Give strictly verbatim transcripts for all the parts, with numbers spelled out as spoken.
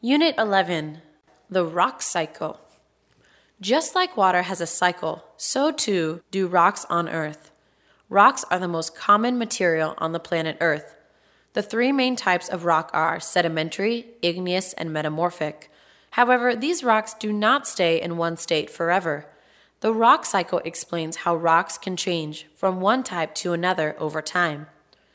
Unit eleven. The rock cycle. Just like water has a cycle, so too do rocks on Earth. Rocks are the most common material on the planet Earth. The three main types of rock are sedimentary, igneous, and metamorphic. However, these rocks do not stay in one state forever. The rock cycle explains how rocks can change from one type to another over time.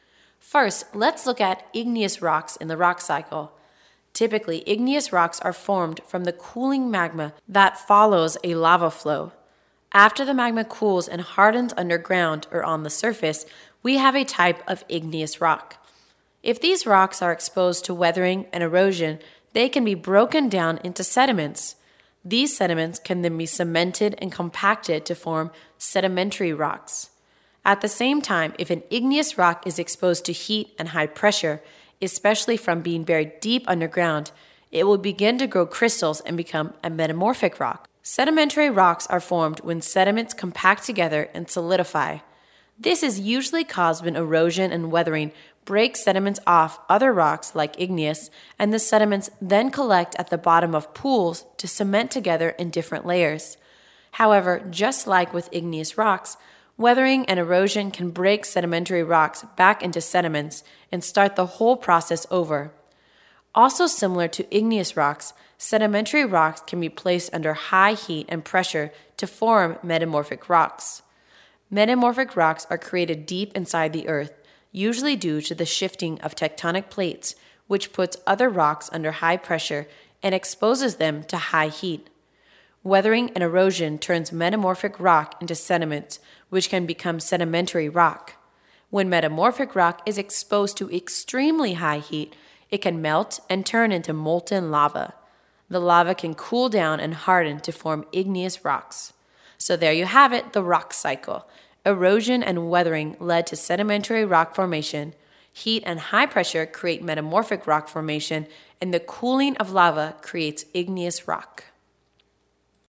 First, let's look at igneous rocks in the rock cycle. Typically, igneous rocks are formed from the cooling magma that follows a lava flow. After the magma cools and hardens underground or on the surface, we have a type of igneous rock. If these rocks are exposed to weathering and erosion, they can be broken down into sediments. These sediments can then be cemented and compacted to form sedimentary rocks. At the same time, if an igneous rock is exposed to heat and high pressure, especially from being buried deep underground, it will begin to grow crystals and become a metamorphic rock. Sedimentary rocks are formed when sediments compact together and solidify. This is usually caused when erosion and weathering break sediments off other rocks like igneous, and the sediments then collect at the bottom of pools to cement together in different layers. However, just like with igneous rocks, weathering and erosion can break sedimentary rocks back into sediments and start the whole process over. Also similar to igneous rocks, sedimentary rocks can be placed under high heat and pressure to form metamorphic rocks. Metamorphic rocks are created deep inside the earth, usually due to the shifting of tectonic plates, which puts other rocks under high pressure and exposes them to high heat. Weathering and erosion turns metamorphic rock into sediments, which can become sedimentary rock. When metamorphic rock is exposed to extremely high heat, it can melt and turn into molten lava. The lava can cool down and harden to form igneous rocks. So there you have it, the rock cycle. Erosion and weathering led to sedimentary rock formation. Heat and high pressure create metamorphic rock formation, and the cooling of lava creates igneous rock.